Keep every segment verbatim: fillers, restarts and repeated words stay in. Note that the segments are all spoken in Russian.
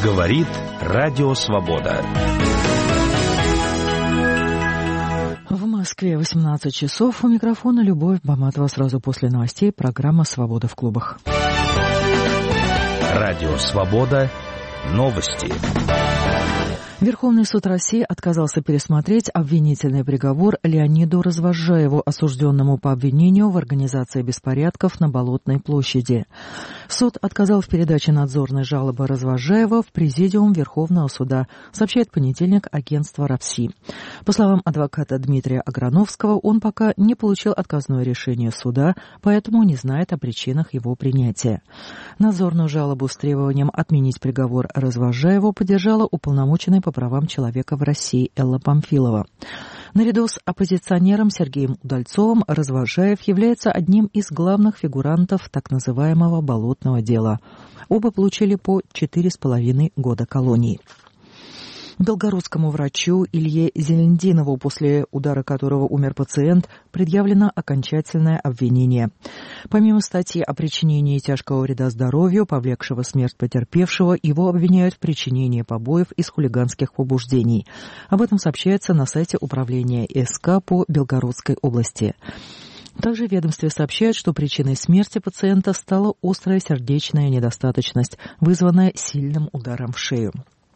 Говорит Радио Свобода. В Москве восемнадцать часов. У микрофона Любовь Баматова. Сразу после новостей программа «Свобода в клубах». Радио Свобода. Новости. Верховный суд России отказался пересмотреть обвинительный приговор Леониду Развозжаеву, осужденному по обвинению в организации беспорядков на Болотной площади. Суд отказал в передаче надзорной жалобы Развозжаева в Президиум Верховного суда, сообщает в понедельник агентство РАПСИ. По словам адвоката Дмитрия Аграновского, он пока не получил отказное решение суда, поэтому не знает о причинах его принятия. Надзорную жалобу с требованием отменить приговор Развозжаеву поддержала уполномоченная по правам человека в России Элла Памфилова. Наряду с оппозиционером Сергеем Удальцовым Развозжаев является одним из главных фигурантов так называемого «болотного дела». Оба получили по четыре с половиной года колонии. Белгородскому врачу Илье Зелендинову, после удара которого умер пациент, предъявлено окончательное обвинение. Помимо статьи о причинении тяжкого вреда здоровью, повлекшего смерть потерпевшего, его обвиняют в причинении побоев из хулиганских побуждений. Об этом сообщается на сайте управления СК по Белгородской области. Также в ведомстве сообщают, что причиной смерти пациента стала острая сердечная недостаточность, вызванная сильным ударом в шею.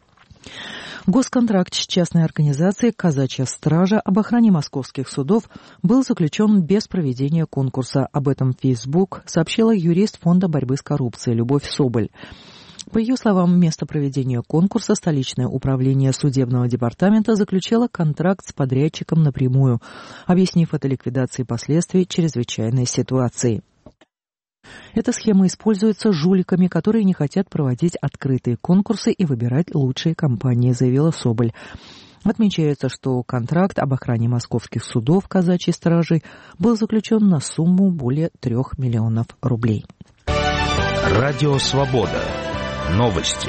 Госконтракт с частной организацией «Казачья стража» об охране московских судов был заключен без проведения конкурса. Об этом в Facebook сообщила юрист Фонда борьбы с коррупцией Любовь Соболь. По ее словам, вместо проведения конкурса столичное управление судебного департамента заключило контракт с подрядчиком напрямую, объяснив это ликвидацией последствий чрезвычайной ситуации. Эта схема используется жуликами, которые не хотят проводить открытые конкурсы и выбирать лучшие компании, заявила Соболь. Отмечается, что контракт об охране московских судов казачьей стражи был заключен на сумму более трех миллионов рублей. Радио Свобода. Новости.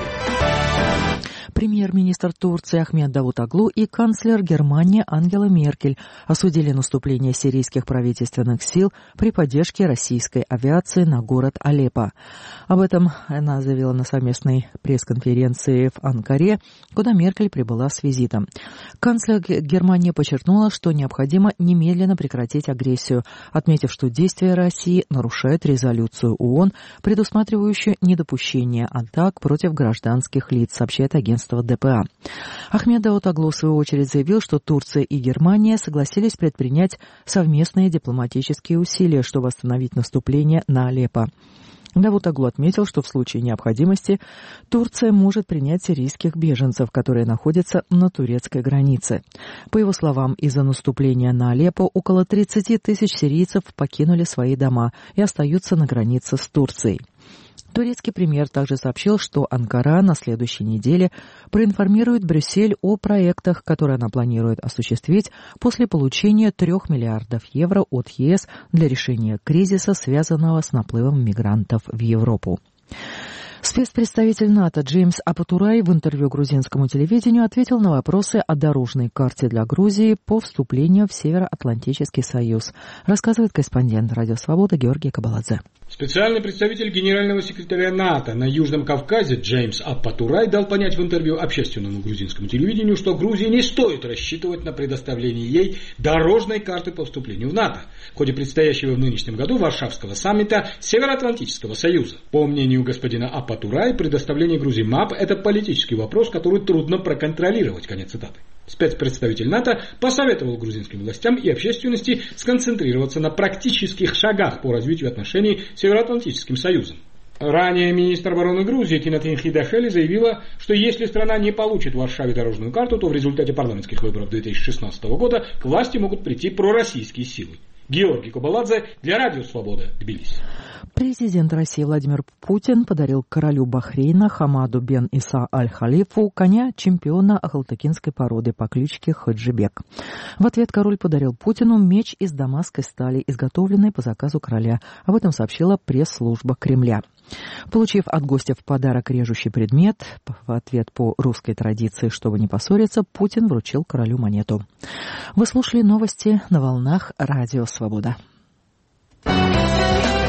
Премьер-министр Турции Ахмед Давутоглу и канцлер Германии Ангела Меркель осудили наступление сирийских правительственных сил при поддержке российской авиации на город Алеппо. Об этом она заявила на совместной пресс-конференции в Анкаре, куда Меркель прибыла с визитом. Канцлер Германии подчеркнула, что необходимо немедленно прекратить агрессию, отметив, что действия России нарушают резолюцию ООН, предусматривающую недопущение атак против гражданских лиц, сообщает агентство ДПА. Ахмед Давутоглу в свою очередь заявил, что Турция и Германия согласились предпринять совместные дипломатические усилия, чтобы остановить наступление на Алеппо. Давутоглу отметил, что в случае необходимости Турция может принять сирийских беженцев, которые находятся на турецкой границе. По его словам, из-за наступления на Алеппо около тридцати тысяч сирийцев покинули свои дома и остаются на границе с Турцией. Турецкий премьер также сообщил, что Анкара на следующей неделе проинформирует Брюссель о проектах, которые она планирует осуществить после получения трех миллиардов евро от ЕС для решения кризиса, связанного с наплывом мигрантов в Европу. Спецпредставитель НАТО Джеймс Апатурай в интервью грузинскому телевидению ответил на вопросы о дорожной карте для Грузии по вступлению в Североатлантический союз, рассказывает корреспондент Радио Свобода Георгий Кабаладзе. Специальный представитель генерального секретаря НАТО на Южном Кавказе Джеймс Апатурай дал понять в интервью общественному грузинскому телевидению, что Грузии не стоит рассчитывать на предоставление ей дорожной карты по вступлению в НАТО в ходе предстоящего в нынешнем году Варшавского саммита Североатлантического союза. По мнению господина Апатурай, предоставление Грузии МАП – это политический вопрос, который трудно проконтролировать. Конец цитаты. Спецпредставитель НАТО посоветовал грузинским властям и общественности сконцентрироваться на практических шагах по развитию отношений с Североатлантическим союзом. Ранее министр обороны Грузии Кинатин Хидашели заявила, что если страна не получит в Варшаве дорожную карту, то в результате парламентских выборов две тысячи шестнадцатого года к власти могут прийти пророссийские силы. Георгий Кабаладзе для Радио Свобода, Тбилиси. Президент России Владимир Путин подарил королю Бахрейна Хамаду бен Иса аль-Халифу коня чемпиона ахалтыкинской породы по кличке Хаджибек. В ответ король подарил Путину меч из дамасской стали, изготовленный по заказу короля. Об этом сообщила пресс-служба Кремля. Получив от гостя в подарок режущий предмет, в ответ по русской традиции, чтобы не поссориться, Путин вручил королю монету. Вы слушали новости на волнах Радио Свобода.